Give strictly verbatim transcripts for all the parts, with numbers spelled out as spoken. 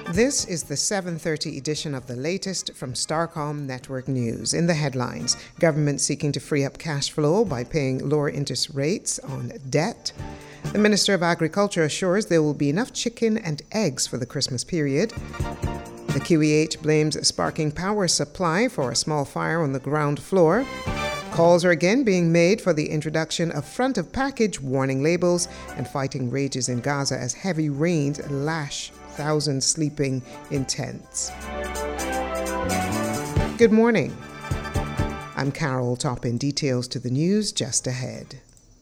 This is the seven thirty edition of the latest from Starcom Network News. In the headlines, government seeking to free up cash flow by paying lower interest rates on debt. The Minister of Agriculture assures there will be enough chicken and eggs for the Christmas period. The Q E H blames sparking power supply for a small fire on the ground floor. Calls are again being made for the introduction of front-of-package warning labels, and fighting rages in Gaza as heavy rains lash thousands sleeping in tents. Good morning. I'm Carol Toppin. Details to the news just ahead.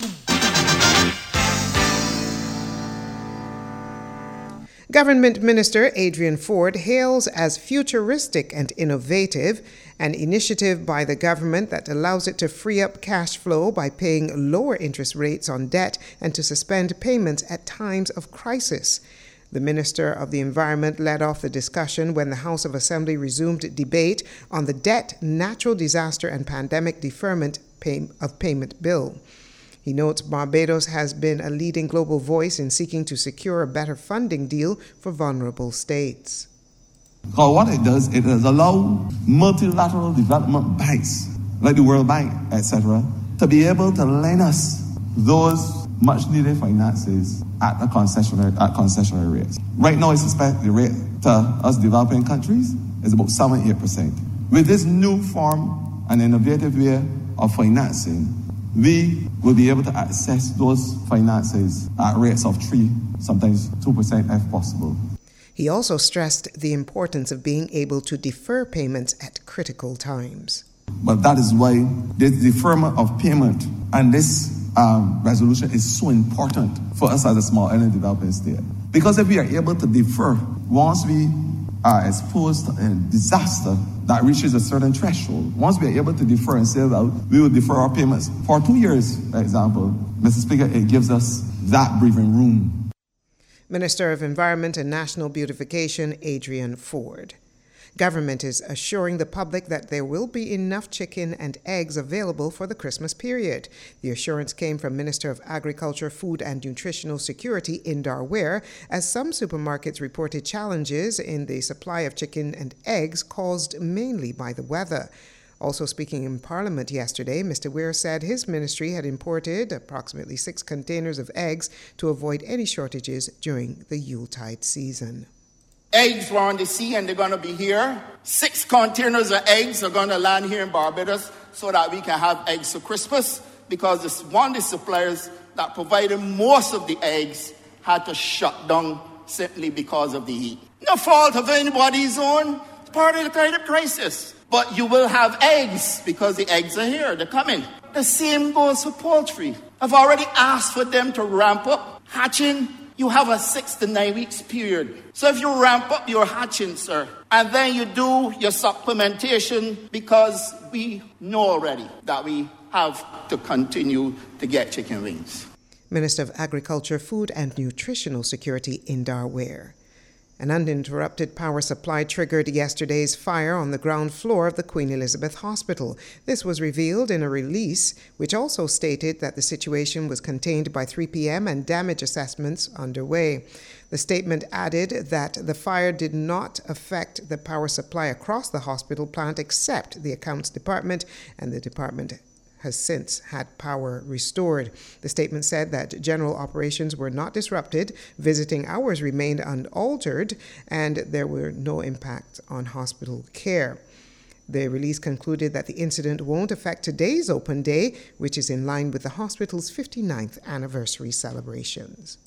Government Minister Adrian Ford hails as futuristic and innovative an initiative by the government that allows it to free up cash flow by paying lower interest rates on debt and to suspend payments at times of crisis. The Minister of the Environment led off the discussion when the House of Assembly resumed debate on the Debt, Natural Disaster and Pandemic Deferment pay- of Payment Bill. He notes Barbados has been a leading global voice in seeking to secure a better funding deal for vulnerable states. Because what it does, it does allow multilateral development banks, like the World Bank, et cetera, to be able to lend us those much-needed finances at a concessionary at concessionary rates. Right now, I suspect the rate to us developing countries is about seven to eight percent. With this new form and innovative way of financing, we will be able to access those finances at rates of three, sometimes two percent if possible. He also stressed the importance of being able to defer payments at critical times. But that is why this deferment of payment and this um, resolution is so important for us as a small island developing state. Because if we are able to defer, once we are exposed to a disaster that reaches a certain threshold, once we are able to defer and say that we will defer our payments for two years, for example, Mister Speaker, it gives us that breathing room. Minister of Environment and National Beautification, Adrian Ford. Government is assuring the public that there will be enough chicken and eggs available for the Christmas period. The assurance came from Minister of Agriculture, Food and Nutritional Security, Indar Ware, as some supermarkets reported challenges in the supply of chicken and eggs caused mainly by the weather. Also speaking in Parliament yesterday, Mister Ware said his ministry had imported approximately six containers of eggs to avoid any shortages during the Yuletide season. Eggs were on the sea and they're going to be here. Six containers of eggs are going to land here in Barbados so that we can have eggs for Christmas, because this one of the suppliers that provided most of the eggs had to shut down simply because of the heat. No fault of anybody's own. It's part of the climate crisis. But you will have eggs because the eggs are here. They're coming. The same goes for poultry. I've already asked for them to ramp up hatching. You have a six to nine weeks period. So if you ramp up your hatching, sir, and then you do your supplementation, because we know already that we have to continue to get chicken wings. Minister of Agriculture, Food and Nutritional Security, Indar Ware. An uninterrupted power supply triggered yesterday's fire on the ground floor of the Queen Elizabeth Hospital. This was revealed in a release, which also stated that the situation was contained by three p.m. and damage assessments underway. The statement added that the fire did not affect the power supply across the hospital plant except the accounts department, and the department has since had power restored. The statement said that general operations were not disrupted, visiting hours remained unaltered, and there were no impact on hospital care. The release concluded that the incident won't affect today's open day, which is in line with the hospital's fifty-ninth anniversary celebrations.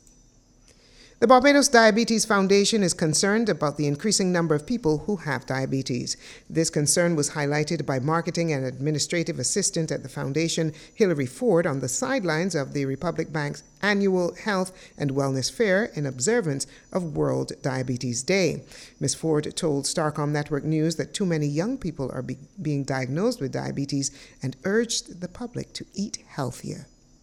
The Barbados Diabetes Foundation is concerned about the increasing number of people who have diabetes. This concern was highlighted by Marketing and Administrative Assistant at the Foundation, Hilary Ford, on the sidelines of the Republic Bank's annual Health and Wellness Fair in observance of World Diabetes Day. Miz Ford told Starcom Network News that too many young people are be- being diagnosed with diabetes and urged the public to eat healthier.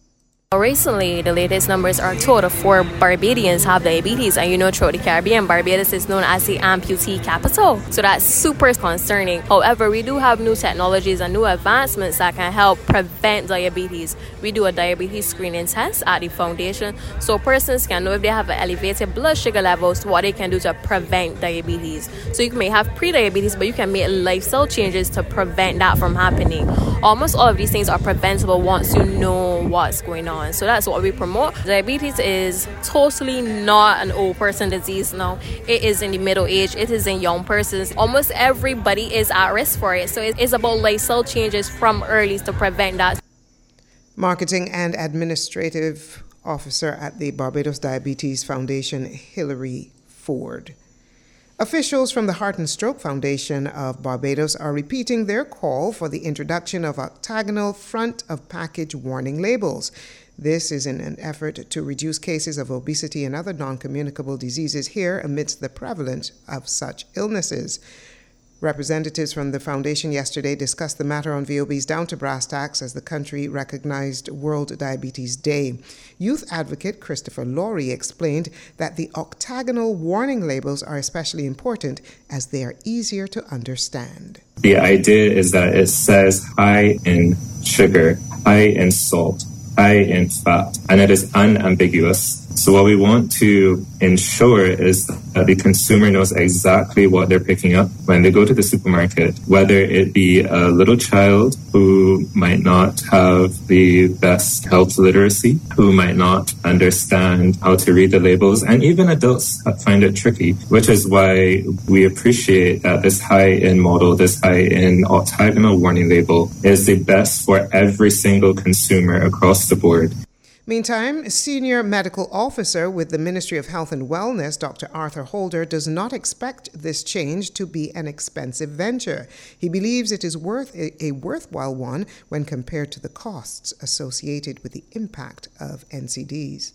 Recently, the latest numbers are two out of four Barbadians have diabetes, and you know, throughout the Caribbean, Barbados is known as the amputee capital. So that's super concerning. However, we do have new technologies and new advancements that can help prevent diabetes. We do a diabetes screening test at the foundation, so persons can know if they have an elevated blood sugar levels, what they can do to prevent diabetes. So you may have pre-diabetes, but you can make lifestyle changes to prevent that from happening. Almost all of these things are preventable once you know what's going on. So that's what we promote. Diabetes is totally not an old person disease now. It is in the middle age. It is in young persons. Almost everybody is at risk for it. So it is about lifestyle changes from early to prevent that. Marketing and Administrative Officer at the Barbados Diabetes Foundation, Hillary Ford. Officials from the Heart and Stroke Foundation of Barbados are repeating their call for the introduction of octagonal front-of-package warning labels. This is in an effort to reduce cases of obesity and other non-communicable diseases here amidst the prevalence of such illnesses. Representatives from the foundation yesterday discussed the matter on V O B's Down to Brass Tacks as the country recognized World Diabetes Day. Youth advocate Christopher Laurie explained that the octagonal warning labels are especially important as they are easier to understand. The idea is that it says high in sugar, high in salt, high in fat, and it is unambiguous. So what we want to ensure is that the consumer knows exactly what they're picking up when they go to the supermarket, whether it be a little child who might not have the best health literacy, who might not understand how to read the labels, and even adults find it tricky, which is why we appreciate that this high-in model, this high-in octagonal warning label is the best for every single consumer across the board. Meantime, Senior Medical Officer with the Ministry of Health and Wellness, Doctor Arthur Holder, does not expect this change to be an expensive venture. He believes it is worth a, a worthwhile one when compared to the costs associated with the impact of N C Ds.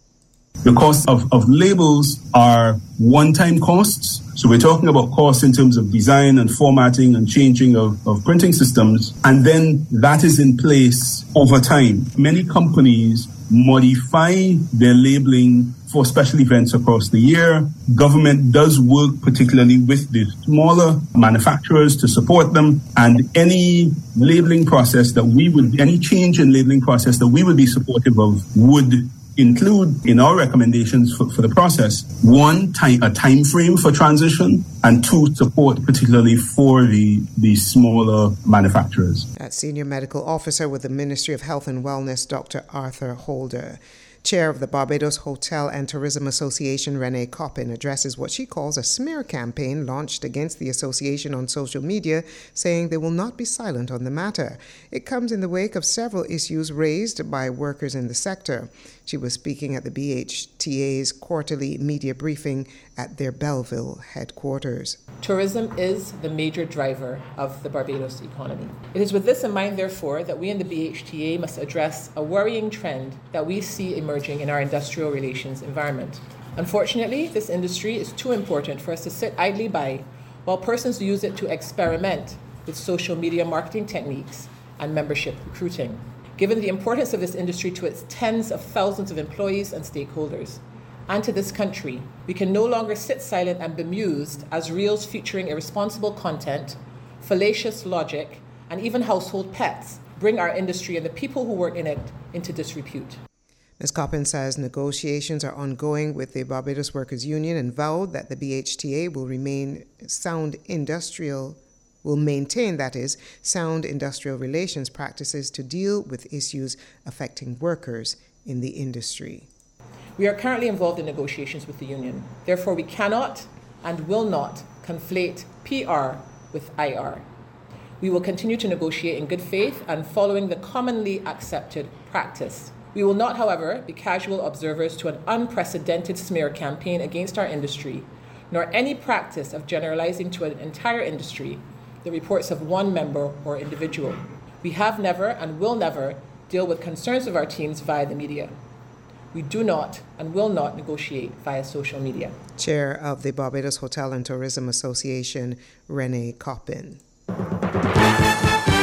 The costs of, of labels are one-time costs. So we're talking about costs in terms of design and formatting and changing of, of printing systems. And then that is in place over time. Many companies modify their labeling for special events across the year. Government does work particularly with the smaller manufacturers to support them. And any labeling process that we would, any change in labeling process that we would be supportive of would include in our recommendations for, for the process, one, time, a time frame for transition, and two, support particularly for the, the smaller manufacturers. That's Senior Medical Officer with the Ministry of Health and Wellness, Doctor Arthur Holder. Chair of the Barbados Hotel and Tourism Association, Renee Coppin, addresses what she calls a smear campaign launched against the association on social media, saying they will not be silent on the matter. It comes in the wake of several issues raised by workers in the sector. She was speaking at the B H T A's quarterly media briefing at their Belleville headquarters. Tourism is the major driver of the Barbados economy. It is with this in mind, therefore, that we in the B H T A must address a worrying trend that we see emerging in our industrial relations environment. Unfortunately, this industry is too important for us to sit idly by while persons use it to experiment with social media marketing techniques and membership recruiting. Given the importance of this industry to its tens of thousands of employees and stakeholders, and to this country, we can no longer sit silent and bemused as reels featuring irresponsible content, fallacious logic, and even household pets bring our industry and the people who work in it into disrepute. Miz Coppin says negotiations are ongoing with the Barbados Workers Union and vowed that the B H T A will remain sound industrial will maintain, that is, sound industrial relations practices to deal with issues affecting workers in the industry. We are currently involved in negotiations with the union. Therefore, we cannot and will not conflate P R with I R. We will continue to negotiate in good faith and following the commonly accepted practice. We will not, however, be casual observers to an unprecedented smear campaign against our industry, nor any practice of generalizing to an entire industry the reports of one member or individual. We have never and will never deal with concerns of our teams via the media. We do not and will not negotiate via social media. Chair of the Barbados Hotel and Tourism Association, Renee Coppin.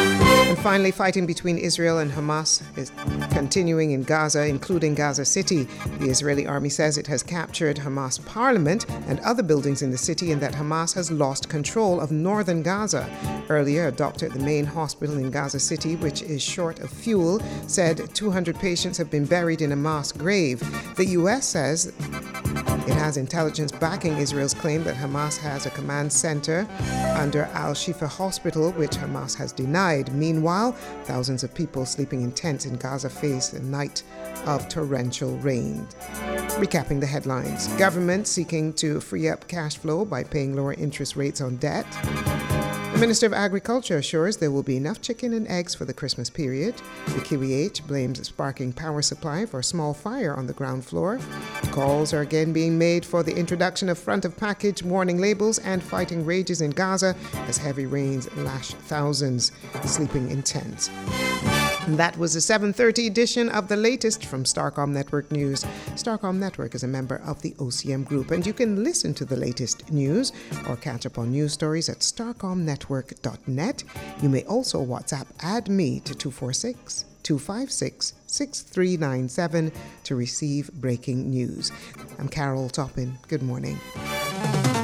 And finally, fighting between Israel and Hamas is continuing in Gaza, including Gaza City. The Israeli army says it has captured Hamas parliament and other buildings in the city, and that Hamas has lost control of northern Gaza. Earlier, a doctor at the main hospital in Gaza City, which is short of fuel, said two hundred patients have been buried in a mass grave. The U S says it has intelligence backing Israel's claim that Hamas has a command center under Al-Shifa Hospital, which Hamas has denied. Meanwhile, thousands of people sleeping in tents in Gaza face a night of torrential rain. Recapping the headlines. Government seeking to free up cash flow by paying lower interest rates on debt. The Minister of Agriculture assures there will be enough chicken and eggs for the Christmas period. The Q E H blames sparking power supply for a small fire on the ground floor. Calls are again being made for the introduction of front-of-package warning labels, and fighting rages in Gaza as heavy rains lash thousands sleeping in tents. And that was the seven thirty edition of the latest from Starcom Network News. Starcom Network is a member of the O C M Group, and you can listen to the latest news or catch up on news stories at starcom network dot net. You may also WhatsApp add me to two four six, two five six, six three nine seven to receive breaking news. I'm Carol Toppin. Good morning.